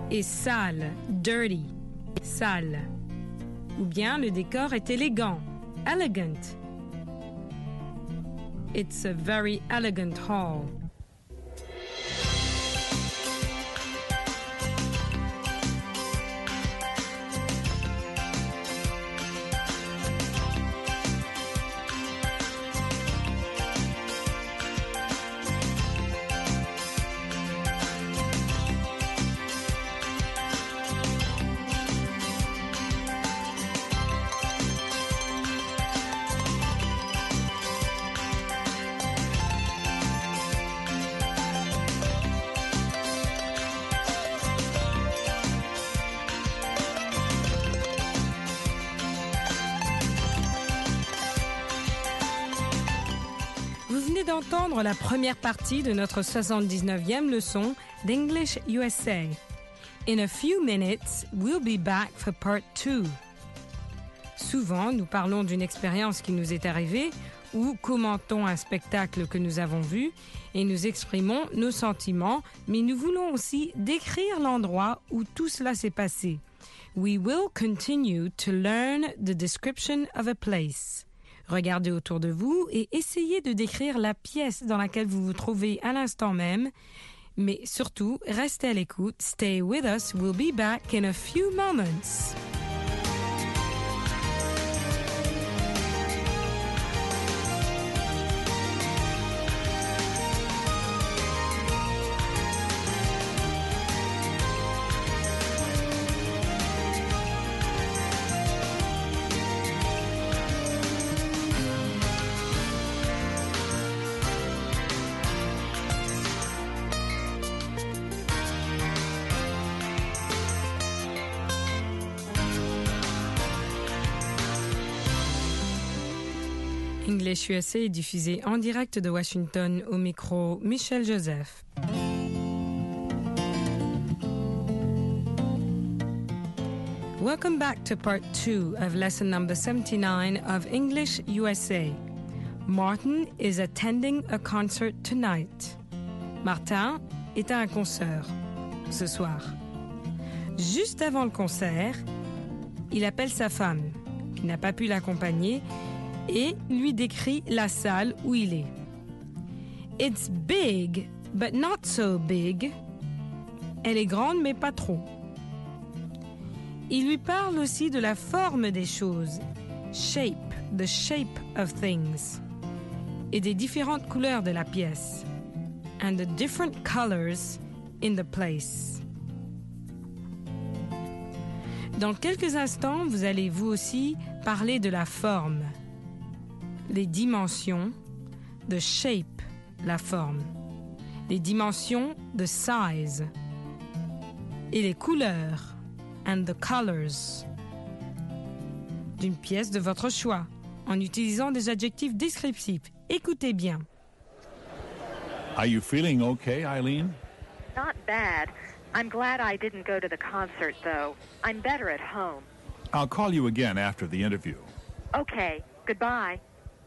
est sale, dirty, sale. Ou bien le décor est élégant, elegant. It's a very elegant hall. D'entendre la première partie de notre 79e leçon d'English USA. In a few minutes, we'll be back for part 2. Souvent, nous parlons d'une expérience qui nous est arrivée ou commentons un spectacle que nous avons vu et nous exprimons nos sentiments, mais nous voulons aussi décrire l'endroit où tout cela s'est passé. We will continue to learn the description of a place. Regardez autour de vous et essayez de décrire la pièce dans laquelle vous vous trouvez à l'instant même. Mais surtout, restez à l'écoute. Stay with us. We'll be back in a few moments. English USA est diffusé en direct de Washington au micro Michel Joseph. Welcome back to part 2 of lesson number 79 of English USA. Martin is attending a concert tonight. Martin est à un concert ce soir. Juste avant le concert, il appelle sa femme, qui n'a pas pu l'accompagner, et lui décrit la salle où il est. It's big, but not so big. Elle est grande, mais pas trop. Il lui parle aussi de la forme des choses, shape, the shape of things, et des différentes couleurs de la pièce, and the different colors in the place. Dans quelques instants, vous allez vous aussi parler de la forme, les dimensions, the shape, la forme, les dimensions, the size, et les couleurs, and the colors, d'une pièce de votre choix, en utilisant des adjectifs descriptifs. Écoutez bien. Are you feeling okay, Eileen? Not bad. I'm glad I didn't go to the concert, though. I'm better at home. I'll call you again after the interview. Okay. Goodbye.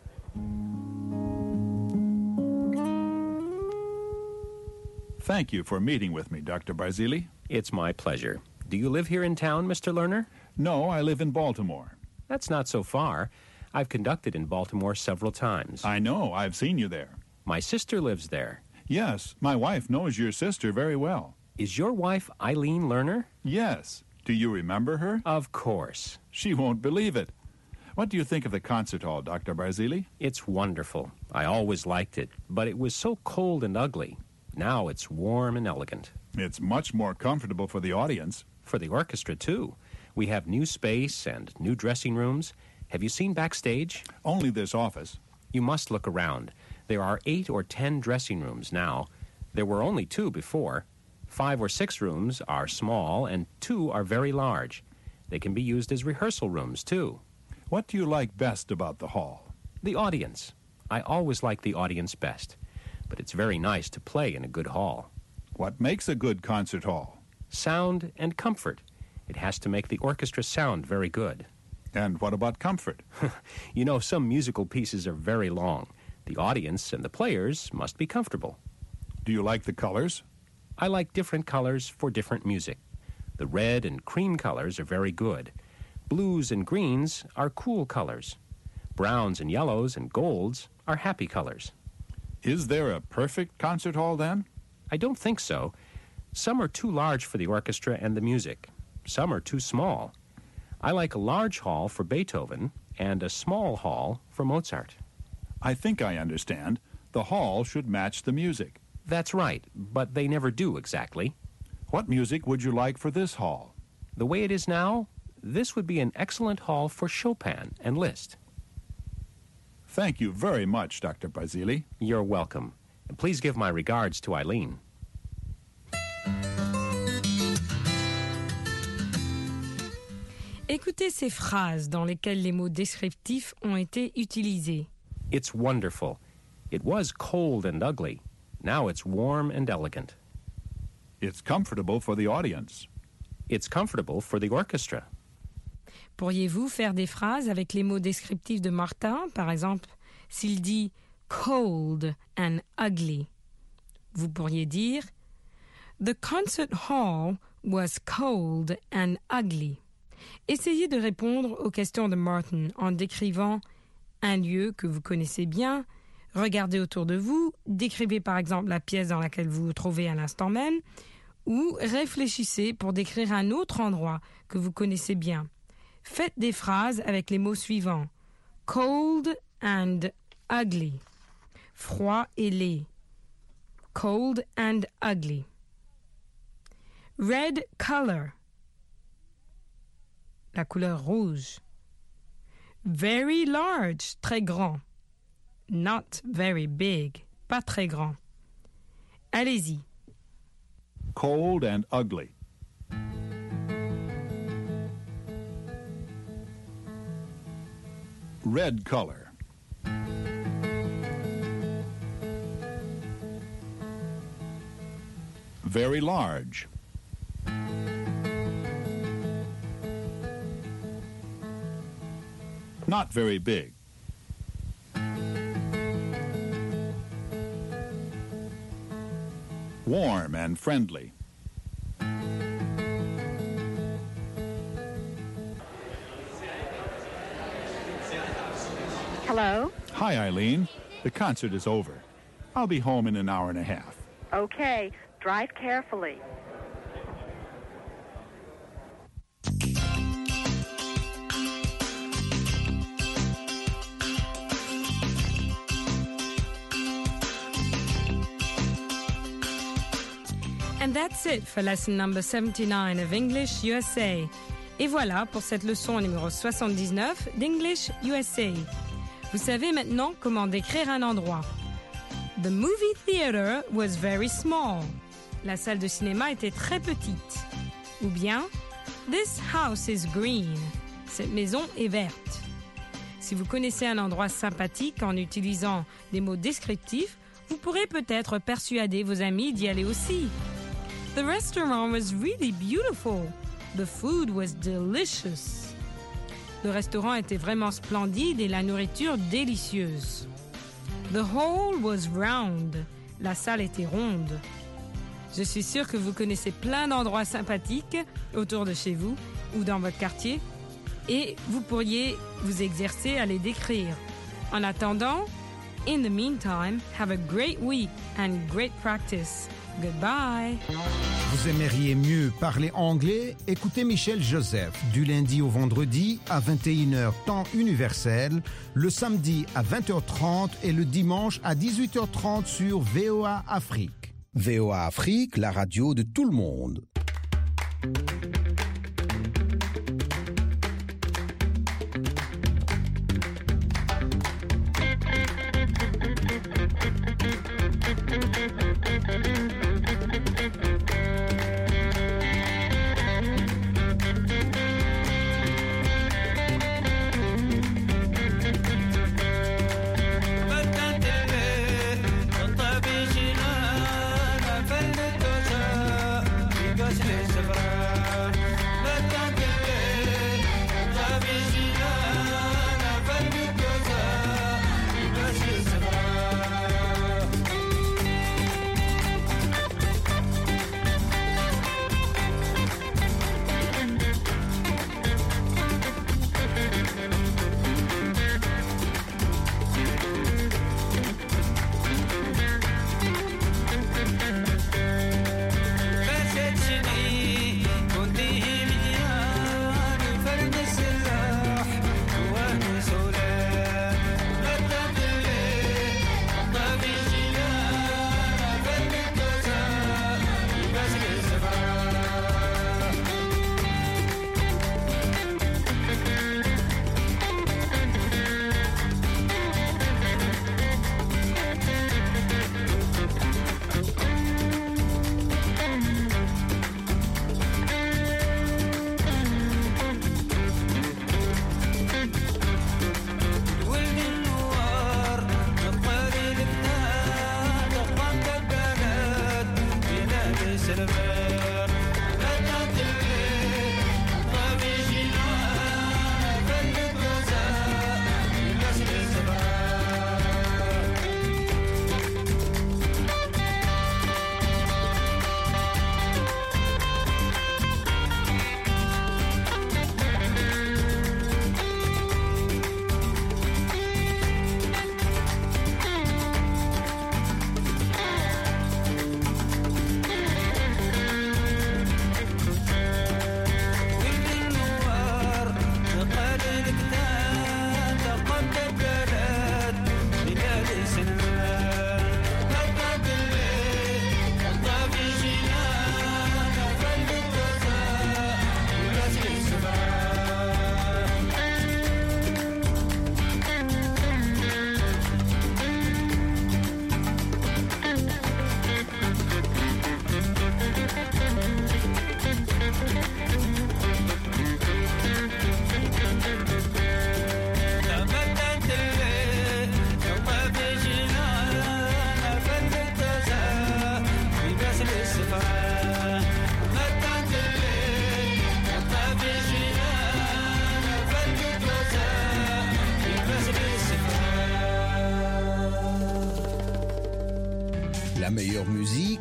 Thank you for meeting with me, Dr. Barzili. It's my pleasure. Do you live here in town, Mr. Lerner? No, I live in Baltimore. That's not so far. I've conducted in Baltimore several times. I know. I've seen you there. My sister lives there. Yes, my wife knows your sister very well. Is your wife Eileen Lerner? Yes. Do you remember her? Of course. She won't believe it. What do you think of the concert hall, Dr. Barzili? It's wonderful. I always liked it, but it was so cold and ugly. Now it's warm and elegant. It's much more comfortable for the audience. For the orchestra, too. We have new space and new dressing rooms. Have you seen backstage? Only this office. You must look around. There are 8 or 10 dressing rooms now. There were only 2 before. 5 or 6 rooms are small, and 2 are very large. They can be used as rehearsal rooms, too. What do you like best about the hall? The audience. I always like the audience best. But it's very nice to play in a good hall. What makes a good concert hall? Sound and comfort. It has to make the orchestra sound very good. And what about comfort? You know, some musical pieces are very long. The audience and the players must be comfortable. Do you like the colors? I like different colors for different music. The red and cream colors are very good. Blues and greens are cool colors. Browns and yellows and golds are happy colors. Is there a perfect concert hall then? I don't think so. Some are too large for the orchestra and the music. Some are too small. I like a large hall for Beethoven and a small hall for Mozart. I think I understand. The hall should match the music. That's right, but they never do exactly. What music would you like for this hall? The way it is now, this would be an excellent hall for Chopin and Liszt. Thank you very much, Dr. Basili. You're welcome. And please give my regards to Eileen. Écoutez ces phrases dans lesquelles les mots descriptifs ont été utilisés. It's wonderful. It was cold and ugly. Now it's warm and elegant. It's comfortable for the audience. It's comfortable for the orchestra. Pourriez-vous faire des phrases avec les mots descriptifs de Martin, par exemple, s'il dit « cold and ugly », vous pourriez dire « The concert hall was cold and ugly ». Essayez de répondre aux questions de Martin en décrivant un lieu que vous connaissez bien, regardez autour de vous, décrivez par exemple la pièce dans laquelle vous vous trouvez à l'instant même, ou réfléchissez pour décrire un autre endroit que vous connaissez bien. Faites des phrases avec les mots suivants. Cold and ugly. Froid et laid. Cold and ugly. Red color. La couleur rouge. Very large, très grand. Not very big, pas très grand. Allez-y. Cold and ugly. Red color. Very large. Not very big. Warm and friendly. Hello? Hi, Eileen. The concert is over. I'll be home in an hour and a half. Okay, drive carefully. And that's it for lesson number 79 of English USA. Et voilà pour cette leçon numéro 79 d'English USA. Vous savez maintenant comment décrire un endroit. The movie theater was very small. La salle de cinéma était très petite. Ou bien, this house is green. Cette maison est verte. Si vous connaissez un endroit sympathique en utilisant des mots descriptifs, vous pourrez peut-être persuader vos amis d'y aller aussi. The restaurant was really beautiful. The food was delicious. Le restaurant était vraiment splendide et la nourriture délicieuse. The hall was round. La salle était ronde. Je suis sûre que vous connaissez plein d'endroits sympathiques autour de chez vous ou dans votre quartier et vous pourriez vous exercer à les décrire. En attendant, in the meantime, have a great week and great practice. Goodbye. Vous aimeriez mieux parler anglais? Écoutez Michel Joseph du lundi au vendredi à 21h temps universel, le samedi à 20h30 et le dimanche à 18h30 sur VOA Afrique. VOA Afrique, la radio de tout le monde.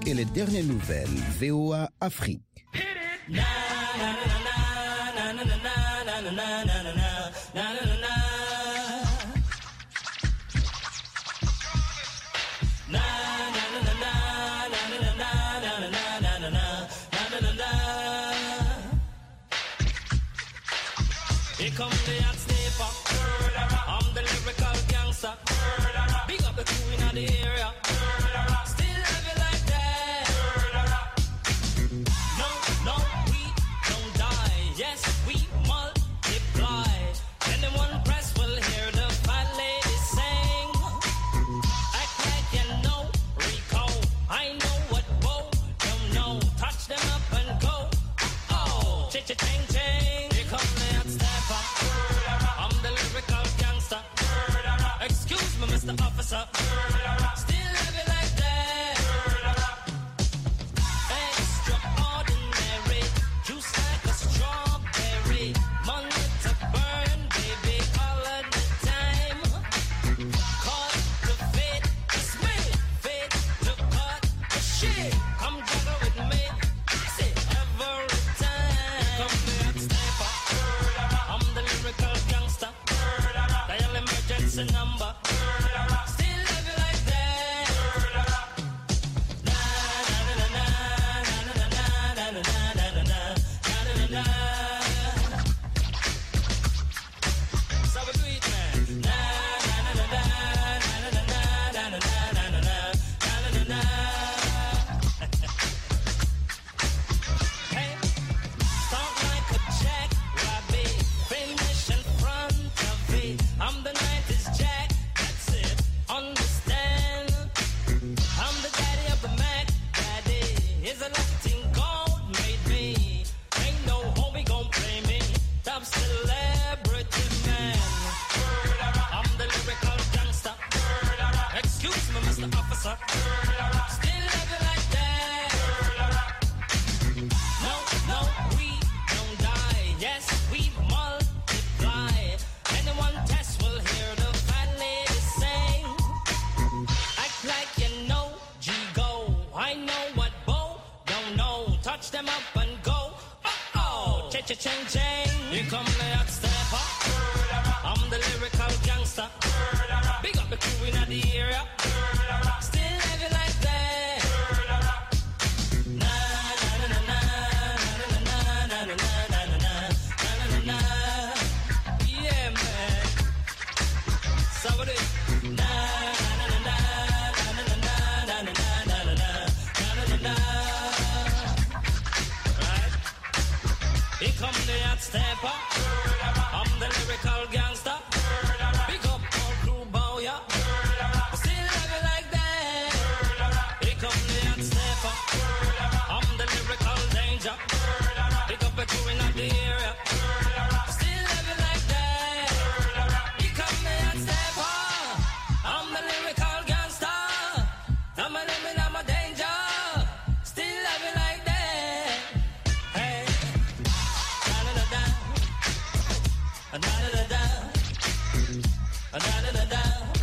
et les dernières nouvelles. VOA Afrique. Here come the hot sniper. I'm the lyrical gangster. Big up the crew in the area. Still have it like that. No, no, we don't die. Yes, we multiply. Anyone press will hear the fat lady sing. Act like you know Rico. I know what Bo don't know. Touch them up and go. Oh, ching-ching-ching. Here come the hot stepper. I'm the lyrical gangster. Excuse me, Mr. Officer. Still have it like that. Extraordinary. Juice like a strawberry. Money to burn, baby, all of the time. Cause the fit is me. Fit to cut the shit. Come juggle with me. Say every time. Come the hot stepper. I'm the lyrical gangster. Dial emergency number. Still have it like that. Na na na na na na na na na na na na na. So we do it, man. Na na na na na na na na na na na na. Hey, start like a jackrabbit, finish in front of it. I'm the 90s Jack, that's it. Understand? I'm the daddy of the Mac Daddy. Is a Latin gold made me. Ain't no homie gon' play me. Top celebrity man. I'm the lyrical gangster. Excuse me, Mr. Officer. Still have it like that. No, no, we don't die. Yes, we multiply. Anyone test will hear the fat lady sing. Act like you know G-Go. I know what Bo don't know. Touch them up and go. Oh, cha-cha-ching-ching. Here come the hot stepper. I'm the lyrical gangster. Big up the crew in the area. Still have it like that. Na na na na na na na na na na na na na. Yeah, man. So what it? Na na na na na na na na na na na na. Right? Here come the hot stepper. I'm the lyrical gangster. Big up all crew, bow ya. Still have it like that. Here come the hot stepper. I'm the lyrical danger. Big up the crew in the area. Still have it like that. Here come the hot stepper. I'm the lyrical gangster. I'm a limit, I'm a danger. Still have it like that. Hey, da da da da, da da da da, da da da da.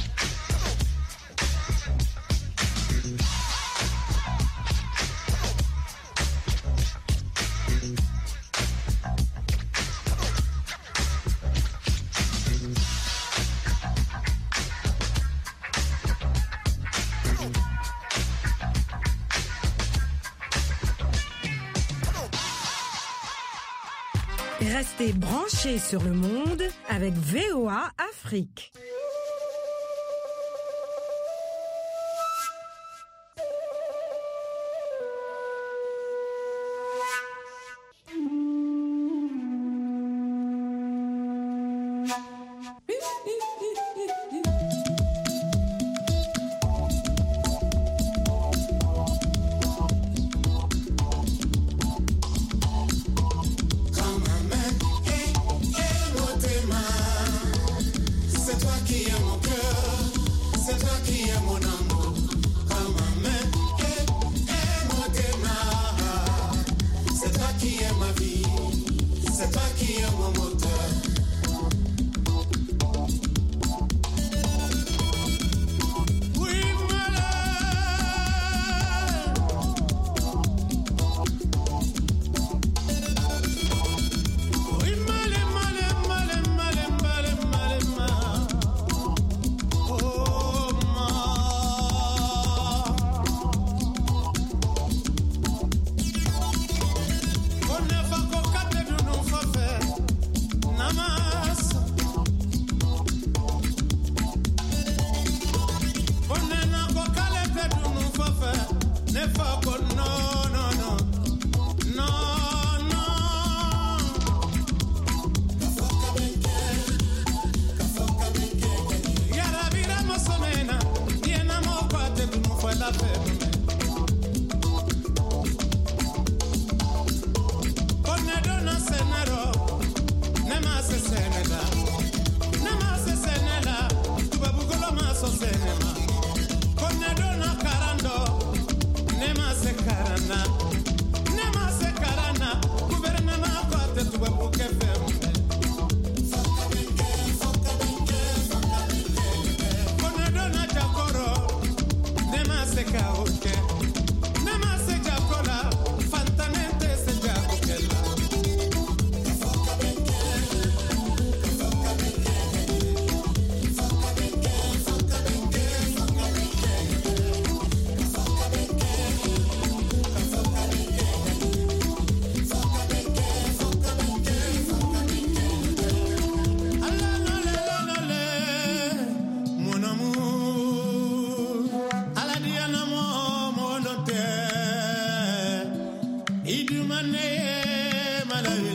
Restez branchés sur le monde avec VOA Afrique.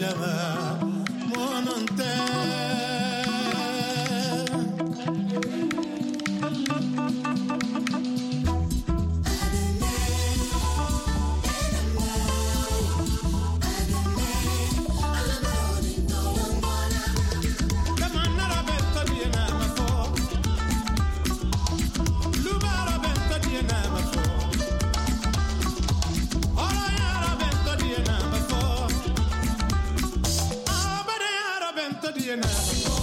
Enough.